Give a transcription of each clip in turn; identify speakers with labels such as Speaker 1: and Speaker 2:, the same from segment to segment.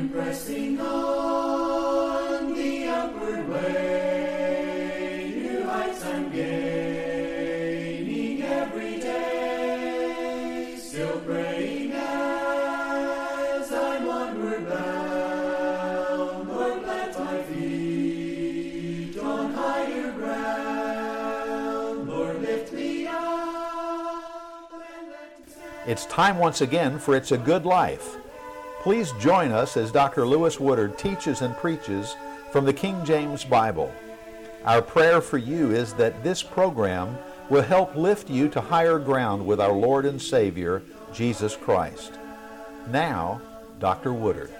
Speaker 1: pressing on the upward way, new heights I'm gaining every day, still praying as I'm onward bound. Lord, plant my feet on higher ground. Lord, lift me up and let me stand.
Speaker 2: It's time once again for It's a Good Life. Please join us as Dr. Lewis Woodard teaches and preaches from the King James Bible. Our prayer for you is that this program will help lift you to higher ground with our Lord and Savior, Jesus Christ. Now, Dr. Woodard.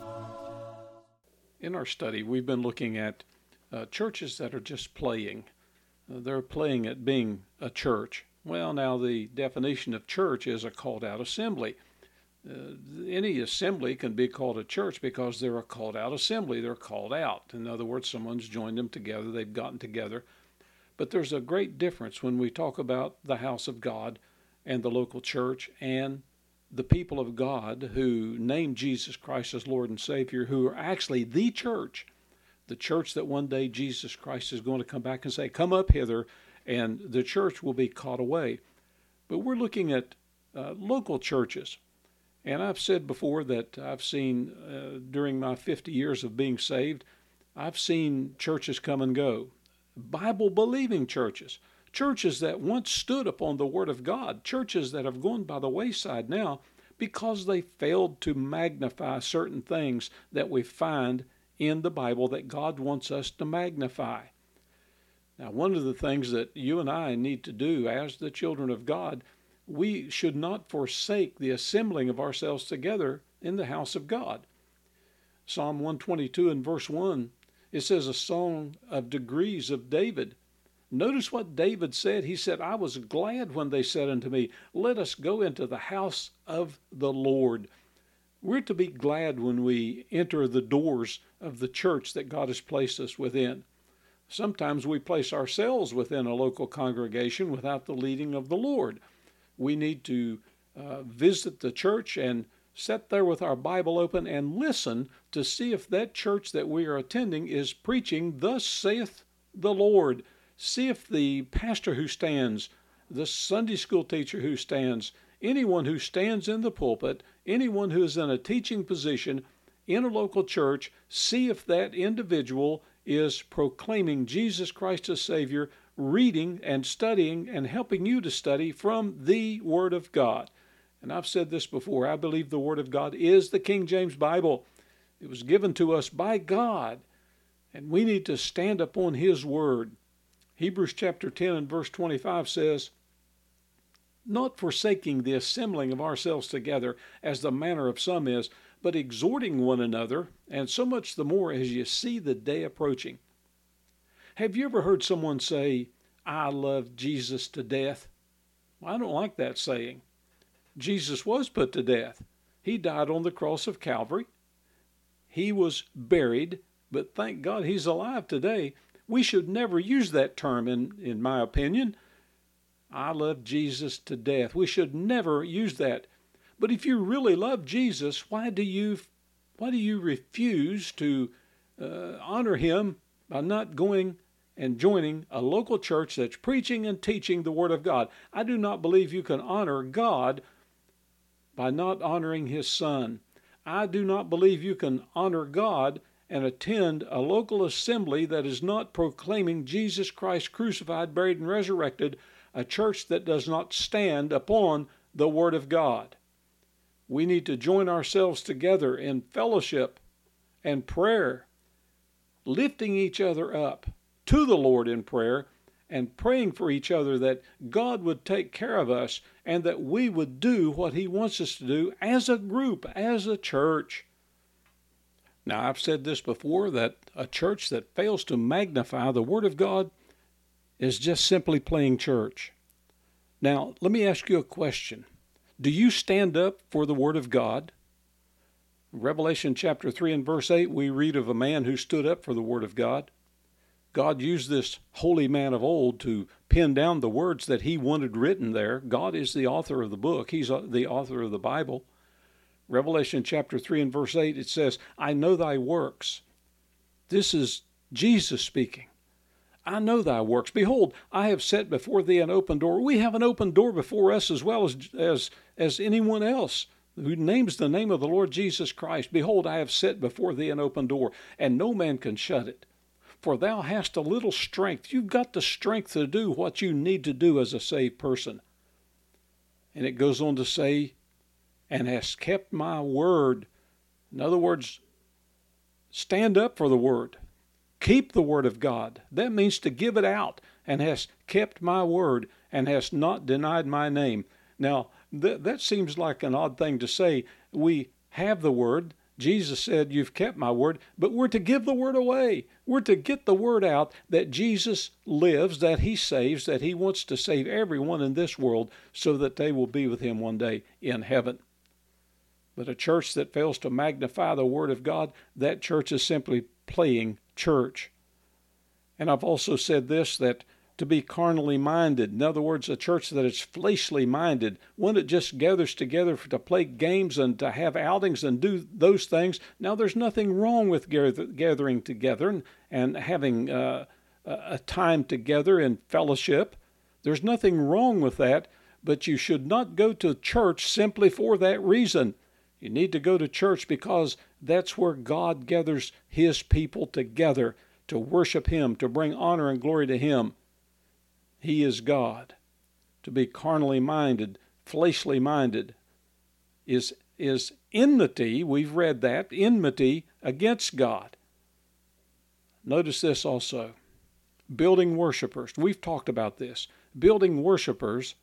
Speaker 3: In our study, we've been looking at churches that are just playing. They're playing at being a church. Well, now the definition of church is a called-out assembly. Any assembly can be called a church because they're a called-out assembly. They're called out. In other words, someone's joined them together. They've gotten together. But there's a great difference when we talk about the house of God and the local church and the people of God who name Jesus Christ as Lord and Savior, who are actually the church that one day Jesus Christ is going to come back and say, come up hither, and the church will be caught away. But we're looking at local churches. And I've said before that I've seen, during my 50 years of being saved, I've seen churches come and go. Bible-believing churches. Churches that once stood upon the Word of God. Churches that have gone by the wayside now because they failed to magnify certain things that we find in the Bible that God wants us to magnify. Now, one of the things that you and I need to do as the children of God, we should not forsake the assembling of ourselves together in the house of God. Psalm 122 and verse 1, it says a song of degrees of David. Notice what David said. He said, I was glad when they said unto me, let us go into the house of the Lord. We're to be glad when we enter the doors of the church that God has placed us within. Sometimes we place ourselves within a local congregation without the leading of the Lord. We need to visit the church and sit there with our Bible open and listen to see if that church that we are attending is preaching, thus saith the Lord. See if the pastor who stands, the Sunday school teacher who stands, anyone who stands in the pulpit, anyone who is in a teaching position in a local church, see if that individual is proclaiming Jesus Christ as Savior, reading and studying and helping you to study from the Word of God. And I've said this before, I believe the Word of God is the King James Bible. It was given to us by God, and we need to stand upon His Word. Hebrews chapter 10 and verse 25 says, not forsaking the assembling of ourselves together, as the manner of some is, but exhorting one another, and so much the more as you see the day approaching. Have you ever heard someone say, I love Jesus to death? Well, I don't like that saying. Jesus was put to death. He died on the cross of Calvary. He was buried, but thank God He's alive today. We should never use that term, in my opinion. I love Jesus to death. We should never use that. But if you really love Jesus, why do you refuse to honor Him by not going and joining a local church that's preaching and teaching the Word of God? I do not believe you can honor God by not honoring His Son. I do not believe you can honor God and attend a local assembly that is not proclaiming Jesus Christ crucified, buried, and resurrected, a church that does not stand upon the Word of God. We need to join ourselves together in fellowship and prayer, lifting each other up to the Lord in prayer and praying for each other that God would take care of us and that we would do what He wants us to do as a group, as a church. Now, I've said this before, that a church that fails to magnify the Word of God is just simply playing church. Now, let me ask you a question. Do you stand up for the Word of God? Revelation chapter 3 and verse 8, we read of a man who stood up for the Word of God. God used this holy man of old to pen down the words that He wanted written there. God is the author of the book. He's the author of the Bible. Revelation chapter 3 and verse 8, it says, I know thy works. This is Jesus speaking. I know thy works. Behold, I have set before thee an open door. We have an open door before us as well as anyone else who names the name of the Lord Jesus Christ. Behold, I have set before thee an open door, and no man can shut it. For thou hast a little strength. You've got the strength to do what you need to do as a saved person. And it goes on to say, and hast kept my word. In other words, stand up for the word. Keep the word of God. That means to give it out. And hast kept my word, and hast not denied my name. Now, that seems like an odd thing to say. We have the word. Jesus said, you've kept my word, but we're to give the word away. We're to get the word out that Jesus lives, that he saves, that he wants to save everyone in this world so that they will be with him one day in heaven. But a church that fails to magnify the word of God, that church is simply playing church. And I've also said this, that to be carnally minded, in other words, a church that is fleshly minded, one that just gathers together to play games and to have outings and do those things. Now, there's nothing wrong with gathering together and having a time together in fellowship. There's nothing wrong with that, but you should not go to church simply for that reason. You need to go to church because that's where God gathers his people together to worship him, to bring honor and glory to him. He is God. To be carnally minded, fleshly minded, is enmity. We've read that, enmity against God. Notice this also. Building worshipers. We've talked about this. Building worshipers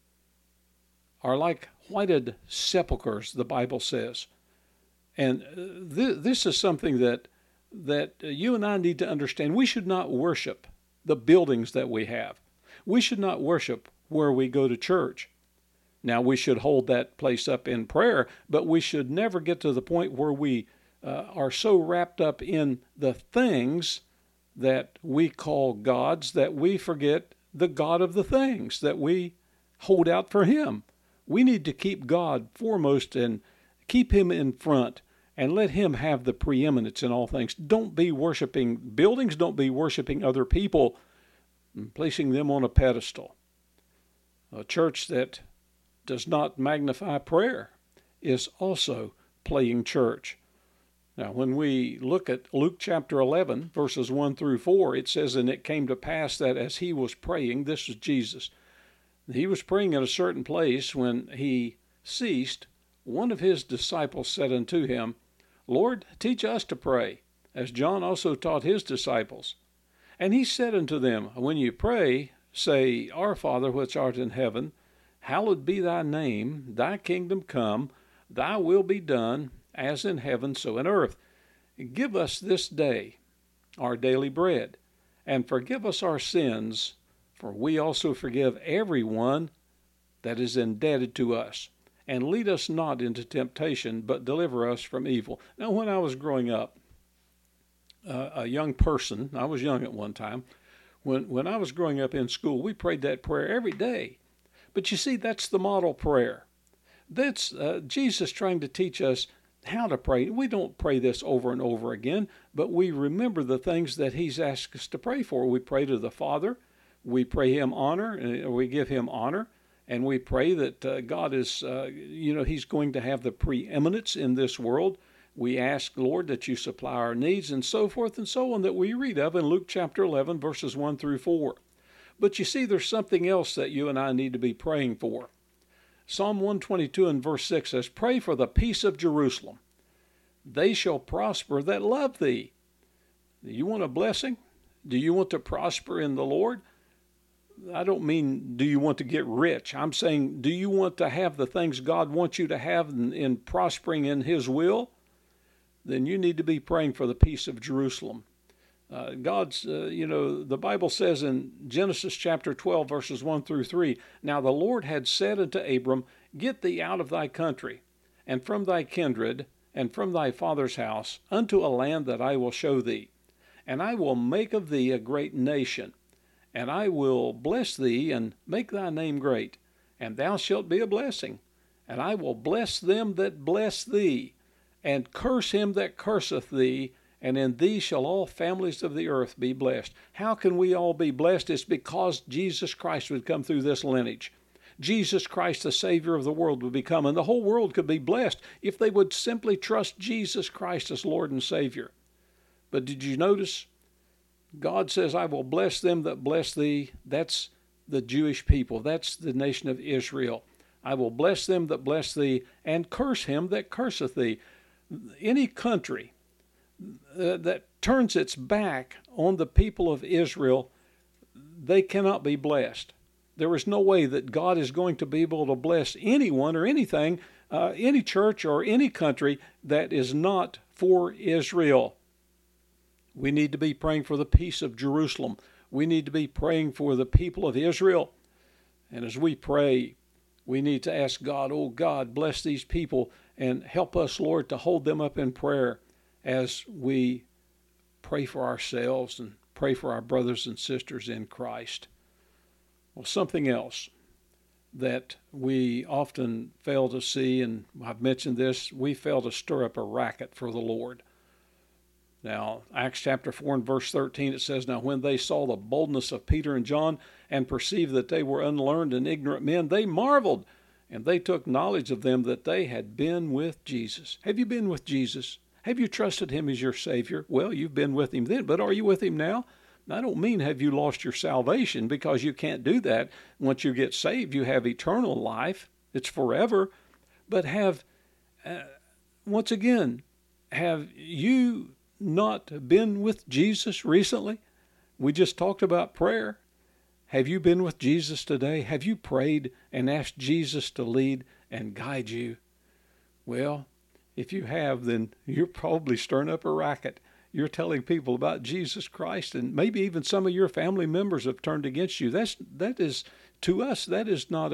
Speaker 3: are like whited sepulchres, the Bible says. And this is something that you and I need to understand. We should not worship the buildings that we have. We should not worship where we go to church. Now, we should hold that place up in prayer, but we should never get to the point where we are so wrapped up in the things that we call gods that we forget the God of the things, that we hold out for him. We need to keep God foremost and keep him in front and let him have the preeminence in all things. Don't be worshiping buildings. Don't be worshiping other people and placing them on a pedestal. A church that does not magnify prayer is also playing church. Now, when we look at Luke chapter 11, verses 1 through 4, it says, and it came to pass that as he was praying, this is Jesus, he was praying at a certain place. When he ceased, one of his disciples said unto him, Lord, teach us to pray, as John also taught his disciples. And he said unto them, when you pray, say, Our Father which art in heaven, hallowed be thy name, thy kingdom come, thy will be done, as in heaven, so in earth. Give us this day our daily bread, and forgive us our sins, for we also forgive everyone that is indebted to us. And lead us not into temptation, but deliver us from evil. Now, when I was growing up, a young person, I was young at one time, when I was growing up in school, we prayed that prayer every day. But you see, that's the model prayer. That's Jesus trying to teach us how to pray. We don't pray this over and over again, but we remember the things that he's asked us to pray for. We pray to the Father. We pray him honor. We give him honor. And we pray that God is, he's going to have the preeminence in this world. We ask, Lord, that you supply our needs and so forth and so on that we read of in Luke chapter 11, verses 1 through 4. But you see, there's something else that you and I need to be praying for. Psalm 122 and verse 6 says, Pray for the peace of Jerusalem. They shall prosper that love thee. Do you want a blessing? Do you want to prosper in the Lord? I don't mean, do you want to get rich? I'm saying, do you want to have the things God wants you to have in prospering in his will? Then you need to be praying for the peace of Jerusalem. The Bible says in Genesis chapter 12, verses 1 through 3, Now the Lord had said unto Abram, Get thee out of thy country, and from thy kindred, and from thy father's house, unto a land that I will show thee. And I will make of thee a great nation, and I will bless thee, and make thy name great, and thou shalt be a blessing. And I will bless them that bless thee, and curse him that curseth thee, and in thee shall all families of the earth be blessed. How can we all be blessed? It's because Jesus Christ would come through this lineage. Jesus Christ, the Savior of the world, would become, and the whole world could be blessed if they would simply trust Jesus Christ as Lord and Savior. But did you notice? God says, I will bless them that bless thee. That's the Jewish people. That's the nation of Israel. I will bless them that bless thee, and curse him that curseth thee. Any country that turns its back on the people of Israel, they cannot be blessed. There is no way that God is going to be able to bless anyone or anything, any church or any country that is not for Israel. We need to be praying for the peace of Jerusalem. We need to be praying for the people of Israel. And as we pray, we need to ask God, oh God, bless these people and help us, Lord, to hold them up in prayer as we pray for ourselves and pray for our brothers and sisters in Christ. Well, something else that we often fail to see, and I've mentioned this, we fail to stir up a racket for the Lord. Now, Acts chapter 4 and verse 13, it says, Now when they saw the boldness of Peter and John and perceived that they were unlearned and ignorant men, they marveled, and they took knowledge of them that they had been with Jesus. Have you been with Jesus? Have you trusted him as your Savior? Well, you've been with him then, but are you with him now? I don't mean have you lost your salvation, because you can't do that. Once you get saved, you have eternal life. It's forever. But once again, have you not been with Jesus recently? We just talked about prayer. Have you been with Jesus today? Have you prayed and asked Jesus to lead and guide you? Well, if you have, then you're probably stirring up a racket. You're telling people about Jesus Christ, and maybe even some of your family members have turned against you. That is to us, that is not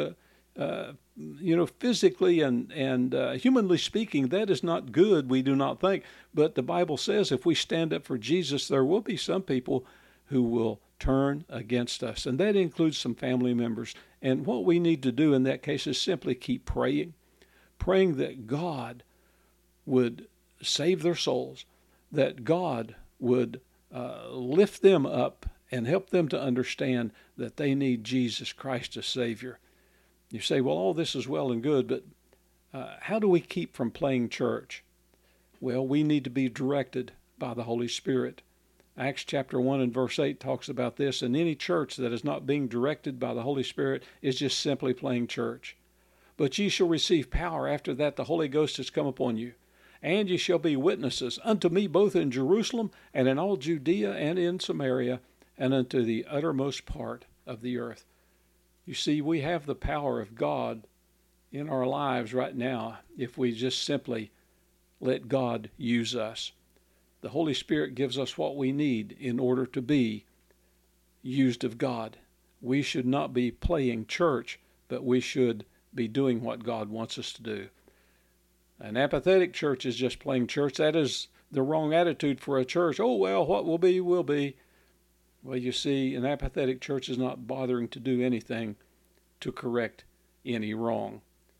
Speaker 3: physically and humanly speaking, that is not good, we do not think. But the Bible says if we stand up for Jesus, there will be some people who will turn against us, and that includes some family members. And what we need to do in that case is simply keep praying that God would save their souls, that God would lift them up and help them to understand that they need Jesus Christ as Savior. You say, well, all this is well and good, but how do we keep from playing church? Well, we need to be directed by the Holy Spirit. Acts chapter 1 and verse 8 talks about this, and any church that is not being directed by the Holy Spirit is just simply playing church. But ye shall receive power after that the Holy Ghost has come upon you, and ye shall be witnesses unto me both in Jerusalem and in all Judea and in Samaria and unto the uttermost part of the earth. You see, we have the power of God in our lives right now if we just simply let God use us. The Holy Spirit gives us what we need in order to be used of God. We should not be playing church, but we should be doing what God wants us to do. An apathetic church is just playing church. That is the wrong attitude for a church. Oh, well, what will be, will be. Well, you see, an apathetic church is not bothering to do anything to correct any wrong.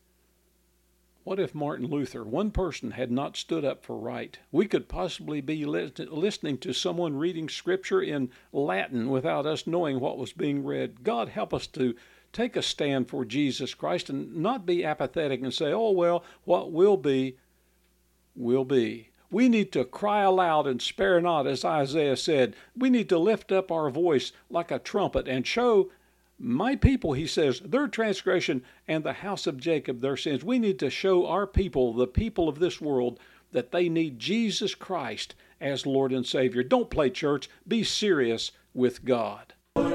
Speaker 3: What if Martin Luther, one person, had not stood up for right? We could possibly be listening to someone reading Scripture in Latin without us knowing what was being read. God help us to take a stand for Jesus Christ and not be apathetic and say, oh, well, what will be, will be. We need to cry aloud and spare not, as Isaiah said. We need to lift up our voice like a trumpet and show my people, he says, their transgression, and the house of Jacob their sins. We need to show our people, the people of this world, that they need Jesus Christ as Lord and Savior. Don't play church. Be serious with God.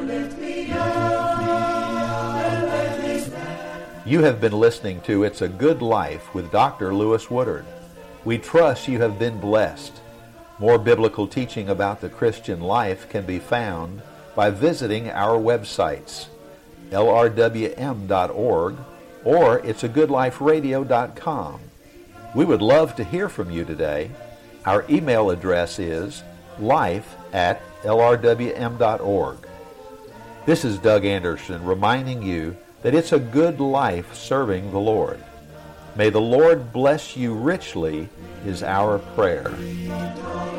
Speaker 2: You have been listening to It's a Good Life with Dr. Lewis Woodard. We trust you have been blessed. More biblical teaching about the Christian life can be found by visiting our websites, lrwm.org or it'sagoodliferadio.com. We would love to hear from you today. Our email address is life@lrwm.org. This is Doug Anderson reminding you that it's a good life serving the Lord. May the Lord bless you richly is our prayer.